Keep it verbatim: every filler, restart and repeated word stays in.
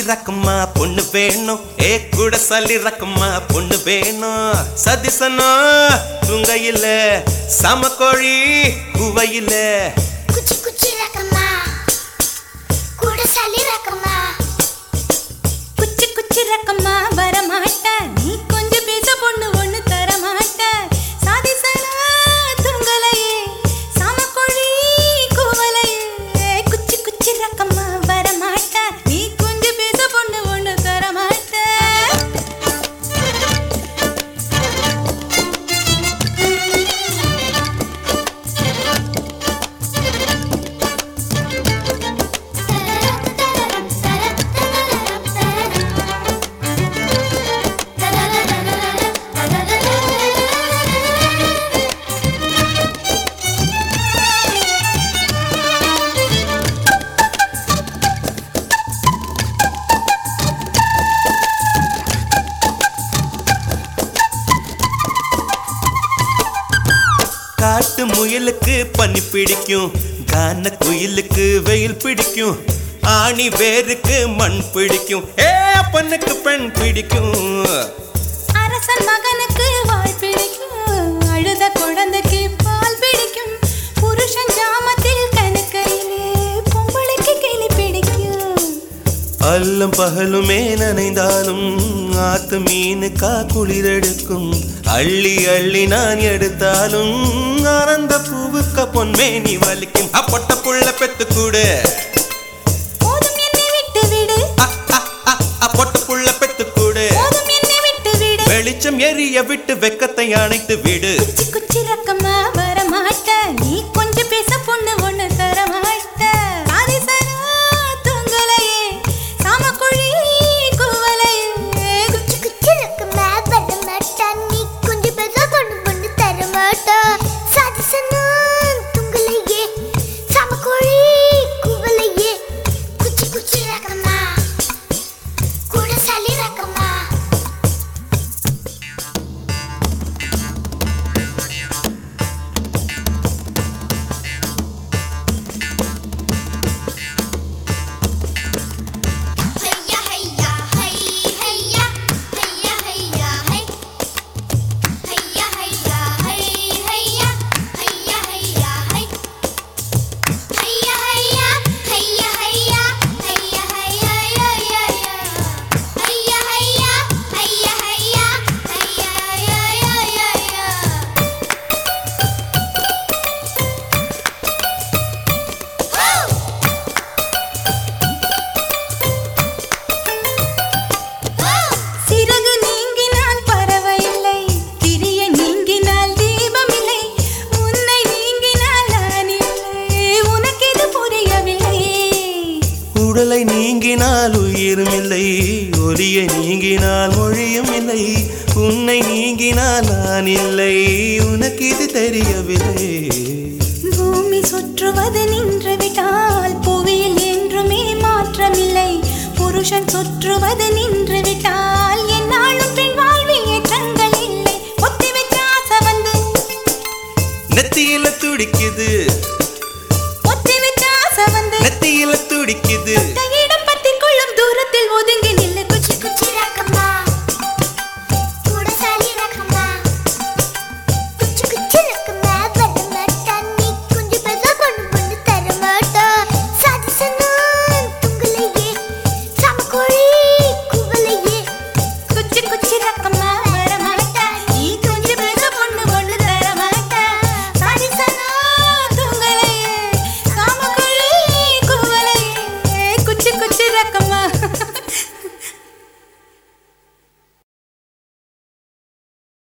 ரக்கமா பொண்ணு வேணும் ஏ கூட சல்லி ரக்கமா பொண்ணு வேணும் சதிசனா துங்கையில சமக்கோழி குவையில குச்சி குச்சி ரக்கமா கூட சல்லி ரக்கமா குச்சி குச்சி ரக்கமா வரமாட்ட நீ கொஞ்சம் பேச பொண்ணு ஒண்ணு தரமாட்ட சதிசனா துங்கலையே சமக்கோழி குவலையே குச்சி குச்சி ரக்கமா வரமாட்ட நீ கொஞ்சம் பேச பொண்ணு ஒண்ணு தரமாட்ட காட்டு முயலுக்கு பனி பிடிக்கும் கான குயிலுக்கு வெயில் பிடிக்கும் ஆணி வேருக்கு மண் பிடிக்கும் ஏ பொண்ணுக்கு பெண் பிடிக்கும் அரசன் மகனுக்கு வாய் பிடிக்கும் அழுத குழந்தைக்கு பால் பிடிக்கும் புருஷன் ஜாமத்தில் கணக்கையிலே பொம்பளைக்கு கிளி பிடிக்கும் அல்லும் பகலுமே நனைந்தாலும் ஆத்து மீனுக்கா குளிரெடுக்கும் அள்ளி அள்ளி நான் எடுத்தாலும் ஆனந்த பூவுக்க பொன்மேனி வலிக்கும் அப்பொட்ட புள்ள பெத்து கூடு போதும் என்னை விட்டு விடு அப்பொட்ட புள்ள பெத்து கூடு போதும் என்னை விட்டு விடு வெளிச்சம் எரிய விட்டு வெக்கத்தை அணைத்து விடு குச்சி குச்சி ரக்கமா வரமாட்ட நீ கொஞ்சம் பேச பொண்ணு ஒண்ணு தரமாட்ட ஆதிசனா துங்கலையே சமக்குழி குவலையே குச்சி குச்சி ரக்கமா வரமாட்ட நீ கொஞ்சம் பேச பொண்ணு பொண்ணு தரமாட்ட சதிசனா துங்கலையே சமக்கோழி குவலையே குச்சி குச்சி ரக்கமா கூட சல்லி ரக்கமா ஹையா ஹையா ஹை ஹையா ஹையா ஹையா ஹை ஹையா ஹையா ஹை ஹையா ஹையா ஹையா ஹை ஹையா ஹையா ஹையா ஹையா ஹையா ஹையா ஹையா ஹையா ஹையா ஹையா ஹையா ஹையா சிறகு நீங்கினால் பறவை இல்லை திரிய நீங்கினால் தீபம் இல்லை உன்னை நீங்கினால் நான் இல்லை உனக்கு இது புரியவில்லை உடலை நீங்கினால் உயிரும் இல்லை ஒலியை நீங்கினால் மொழியும் இல்லை உன்னை நீங்கினால் நான் இல்லை உனக்கு இது தெரியவில்லை பூமி சுற்றுவது நின்று விட்டால் புவியில் என்றுமே மாற்றமில்லை புருஷன் சுற்றுவது நின்று விட்டால் என்னாலும் பெண் வாழ்வில் ஏற்றங்கள் இல்லை ஒத்தி வச்ச ஆசை வந்து நெத்தியில துடிக்குது ஒத்தி வச்ச ஆசை வந்து நெத்தியில துடிக்குது இடம் பற்றி கொள்ளும் தூரத்தில் ஒதுங்கி